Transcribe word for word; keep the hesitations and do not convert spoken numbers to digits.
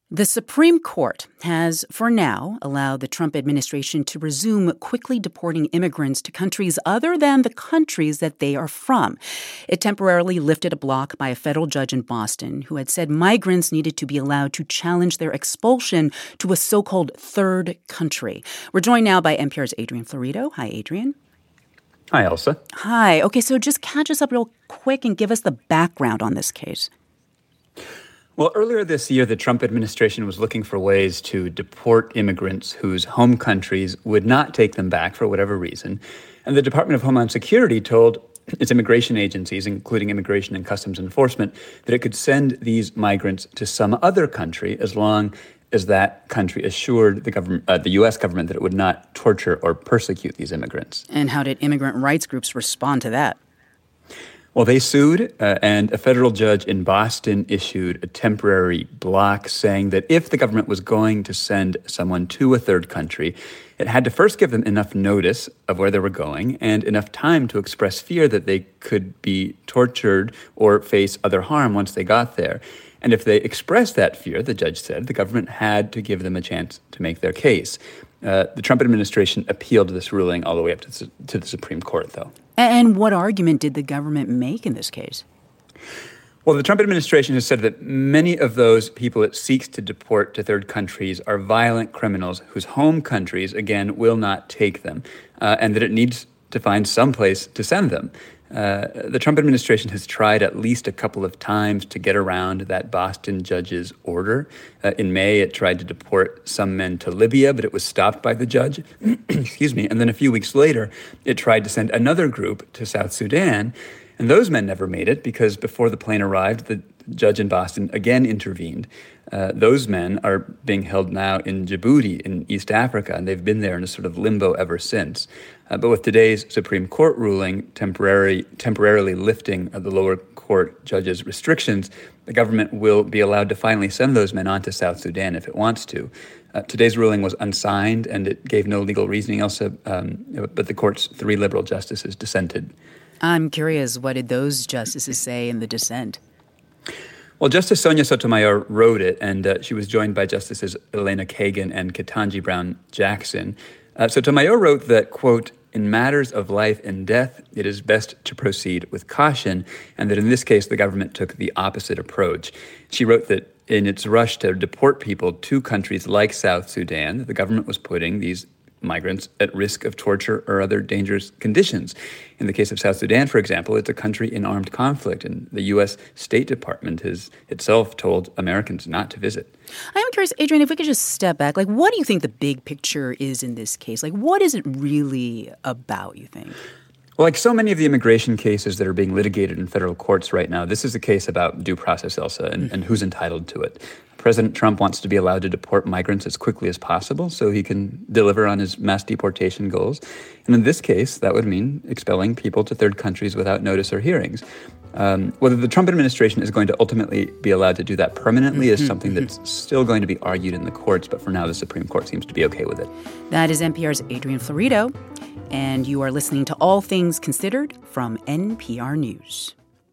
The Supreme Court has, for now, allowed the Trump administration to resume quickly deporting immigrants to countries other than the countries that they are from. It temporarily lifted a block by a federal judge in Boston who had said migrants needed to be allowed to challenge their expulsion to a so-called third country. We're joined now by N P R's Adrian Florido. Hi, Adrian. Hi, Elsa. Hi. Okay, so just catch us up real quick and give us the background on this case. Well, earlier this year, the Trump administration was looking for ways to deport immigrants whose home countries would not take them back for whatever reason. And the Department of Homeland Security told its immigration agencies, including Immigration and Customs Enforcement, that it could send these migrants to some other country as long as that country assured the government, uh, the U S government, that it would not torture or persecute these immigrants. And how did immigrant rights groups respond to that? Well, they sued, uh, and a federal judge in Boston issued a temporary block saying that if the government was going to send someone to a third country, it had to first give them enough notice of where they were going and enough time to express fear that they could be tortured or face other harm once they got there. And if they expressed that fear, the judge said, the government had to give them a chance to make their case. Uh, the Trump administration appealed this ruling all the way up to, to the Supreme Court, though. And what argument did the government make in this case? Well, the Trump administration has said that many of those people it seeks to deport to third countries are violent criminals whose home countries, again, will not take them, uh, and that it needs to find some place to send them. Uh, the Trump administration has tried at least a couple of times to get around that Boston judge's order. Uh, in May, it tried to deport some men to Libya, but it was stopped by the judge. Excuse me. And then a few weeks later, it tried to send another group to South Sudan. And those men never made it because before the plane arrived, the judge in Boston again intervened. Uh, those men are being held now in Djibouti in East Africa, and they've been there in a sort of limbo ever since. Uh, but with today's Supreme Court ruling temporary, temporarily lifting uh, the lower court judge's restrictions, the government will be allowed to finally send those men on to South Sudan if it wants to. Uh, today's ruling was unsigned, and it gave no legal reasoning, Elsa, um, but the court's three liberal justices dissented. I'm curious, what did those justices say in the dissent? Well, Justice Sonia Sotomayor wrote it, and uh, she was joined by Justices Elena Kagan and Ketanji Brown Jackson. Uh, Sotomayor wrote that, quote, in matters of life and death, it is best to proceed with caution, and that in this case, the government took the opposite approach. She wrote that in its rush to deport people to countries like South Sudan, the government was putting these migrants at risk of torture or other dangerous conditions. In the case of South Sudan, for example, it's a country in armed conflict, and the U S State Department has itself told Americans not to visit. I am curious, Adrian, if we could just step back, like, what do you think the big picture is in this case? Like, what is it really about, you think? Well, like so many of the immigration cases that are being litigated in federal courts right now, this is a case about due process, Elsa, and, and who's entitled to it. President Trump wants to be allowed to deport migrants as quickly as possible so he can deliver on his mass deportation goals. And in this case, that would mean expelling people to third countries without notice or hearings. Um, whether the Trump administration is going to ultimately be allowed to do that permanently is something that's still going to be argued in the courts, but for now the Supreme Court seems to be okay with it. That is N P R's Adrian Florido, and you are listening to All Things Considered from N P R News.